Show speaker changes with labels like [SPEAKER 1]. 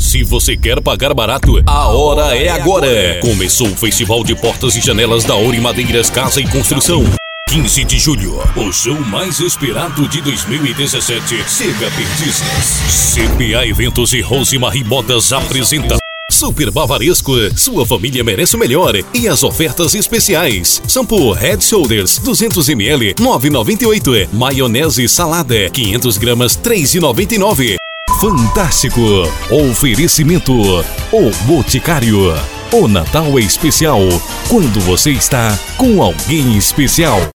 [SPEAKER 1] Se você quer pagar barato, a hora é agora. Começou o Festival de Portas e Janelas da Ouro Madeiras Casa e Construção. 15 de julho, o show mais esperado de 2017 chega a Perdizes. CPA Eventos e Rosemarie Modas apresenta Super Bavaresco, sua família merece o melhor e as ofertas especiais. Shampoo Head Shoulders 200 ml 9,98. Maionese salada 500 gramas 3,99. Fantástico! Oferecimento O Boticário. O Natal é especial quando você está com alguém especial.